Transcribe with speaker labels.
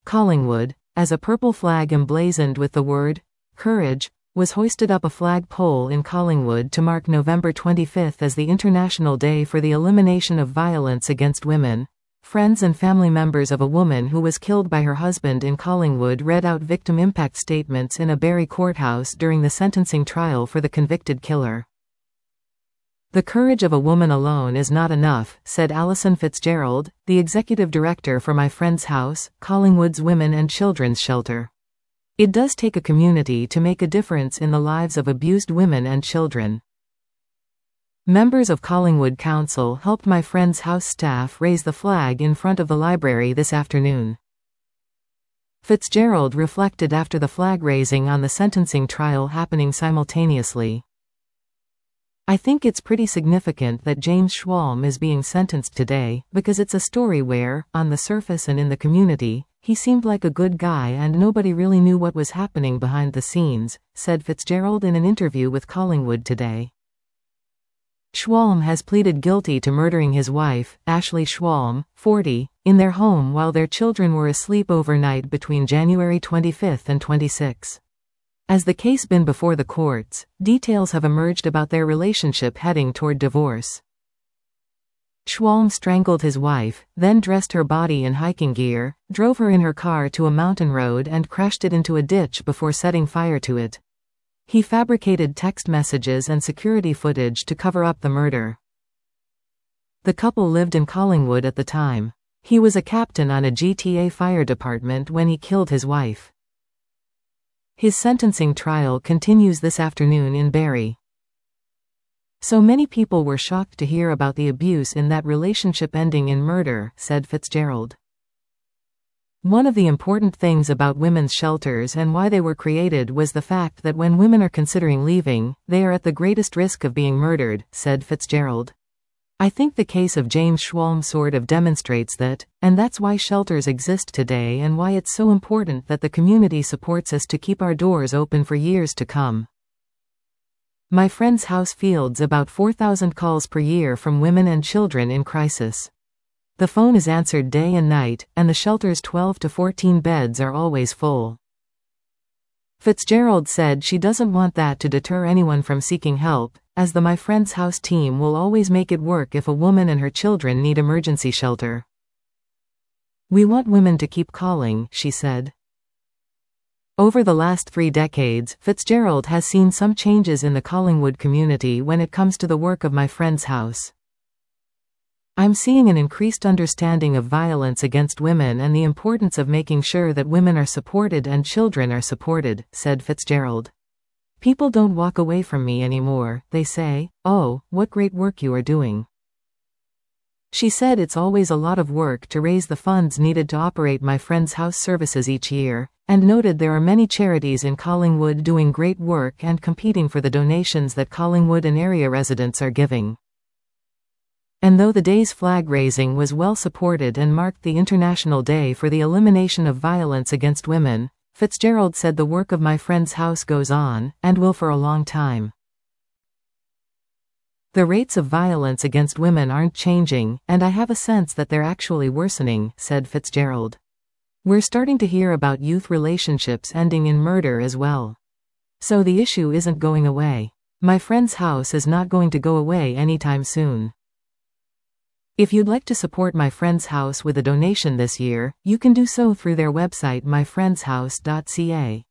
Speaker 1: Collingwood, as a purple flag emblazoned with the word, "Courage," was hoisted up a flag pole in Collingwood to mark November 25 as the International Day for the Elimination of Violence Against Women. Friends and family members of a woman who was killed by her husband in Collingwood read out victim impact statements in a Barrie courthouse during the sentencing trial for the convicted killer. "The courage of a woman alone is not enough," said Alison Fitzgerald, the executive director for My Friend's House, Collingwood's women and children's shelter. "It does take a community to make a difference in the lives of abused women and children." Members of Collingwood Council helped My Friend's House staff raise the flag in front of the library this afternoon. Fitzgerald reflected after the flag raising on the sentencing trial happening simultaneously. "I think it's pretty significant that James Schwalm is being sentenced today, because it's a story where, on the surface and in the community, he seemed like a good guy and nobody really knew what was happening behind the scenes," said Fitzgerald in an interview with Collingwood Today. Schwalm has pleaded guilty to murdering his wife, Ashley Schwalm, 40, in their home while their children were asleep overnight between January 25 and 26. As the case been before the courts, details have emerged about their relationship heading toward divorce. Schwalm strangled his wife, then dressed her body in hiking gear, drove her in her car to a mountain road and crashed it into a ditch before setting fire to it. He fabricated text messages and security footage to cover up the murder. The couple lived in Collingwood at the time. He was a captain on a GTA fire department when he killed his wife. His sentencing trial continues this afternoon in Barrie. "So many people were shocked to hear about the abuse in that relationship ending in murder," said Fitzgerald. "One of the important things about women's shelters and why they were created was the fact that when women are considering leaving, they are at the greatest risk of being murdered," said Fitzgerald. "I think the case of James Schwalm sort of demonstrates that, and that's why shelters exist today and why it's so important that the community supports us to keep our doors open for years to come." My Friend's House fields about 4,000 calls per year from women and children in crisis. The phone is answered day and night, and the shelter's 12 to 14 beds are always full. Fitzgerald said she doesn't want that to deter anyone from seeking help, as the My Friend's House team will always make it work if a woman and her children need emergency shelter. "We want women to keep calling," she said. Over the last 3 decades, Fitzgerald has seen some changes in the Collingwood community when it comes to the work of My Friend's House. "I'm seeing an increased understanding of violence against women and the importance of making sure that women are supported and children are supported," said Fitzgerald. "People don't walk away from me anymore, they say, 'Oh, what great work you are doing.'" She said it's always a lot of work to raise the funds needed to operate My Friend's House services each year, and noted there are many charities in Collingwood doing great work and competing for the donations that Collingwood and area residents are giving. And though the day's flag raising was well supported and marked the International Day for the Elimination of Violence Against Women, Fitzgerald said the work of My Friend's House goes on, and will for a long time. "The rates of violence against women aren't changing, and I have a sense that they're actually worsening," said Fitzgerald. "We're starting to hear about youth relationships ending in murder as well. So the issue isn't going away. My Friend's House is not going to go away anytime soon." If you'd like to support My Friend's House with a donation this year, you can do so through their website myfriendshouse.ca.